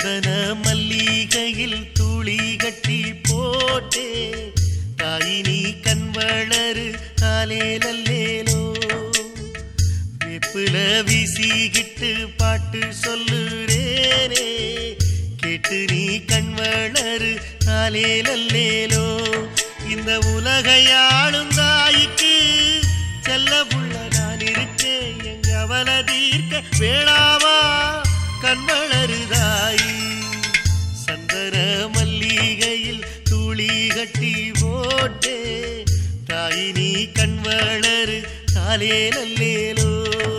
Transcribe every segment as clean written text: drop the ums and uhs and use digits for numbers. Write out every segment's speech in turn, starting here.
சந்தன மல்லிகையில் துளி கட்டி போட்டே தாயினி கண் வளரு காலேலல்லேலோ வேப்புல வீசிக்கிட்டு பாட்டு சொல்லுறேனே கேட்டு நீ கண் வளரு காலேலல்லேலோ இந்த உலகையாளும் தாய்க்கு செல்ல புள்ள நான் இருக்கேன் எங்க அவல தீர்க்க வேளாவா கண் வளருதாயி சந்தன மல்லிகையில் துளி கட்டி போட்டே தாயினி கண் வளரு காலேலல்லேலோ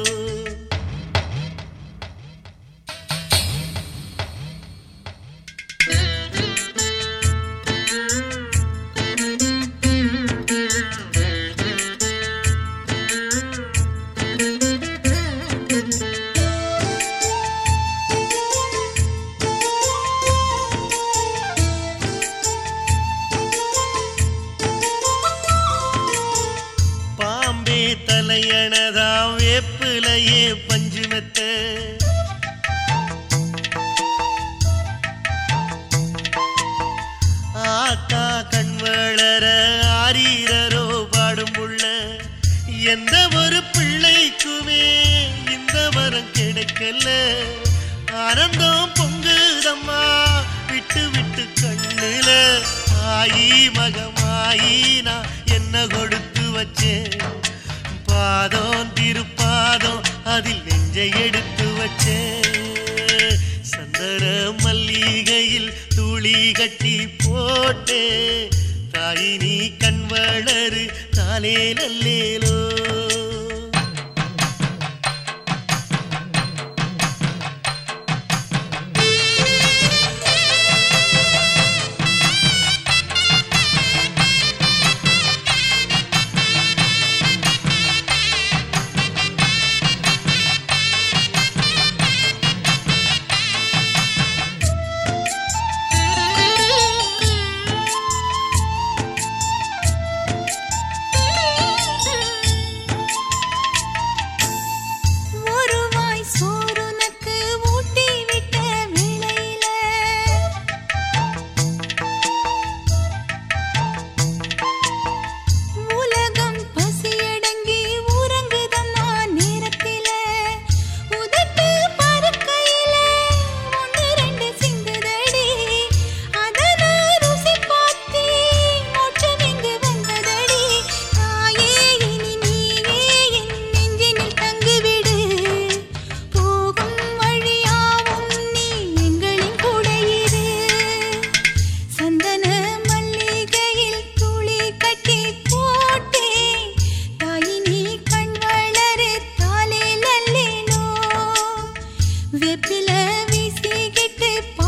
தலையணதா வேப்பிலையே பஞ்சுமெத்த ஆத்தா கண் வளர ஆரீரரோ பாடும் புள்ள எந்த ஒரு பிள்ளைக்குமே இந்த வரம் கிடைக்கல ஆனந்தம் பொங்குதம்மா விட்டு விட்டு கண்ணுல ஆயி மகமாயி நான் என்ன கொடுத்து வச்சேன் பாதம் திருப்பாதம் அதில் நெஞ்சை எடுத்து வச்சே சந்தன மல்லிகையில் துளி கட்டி போட்டே தாயினி கண் வளரு காலேலல்லேலோ வேப்பில வீசிக்கிட்டு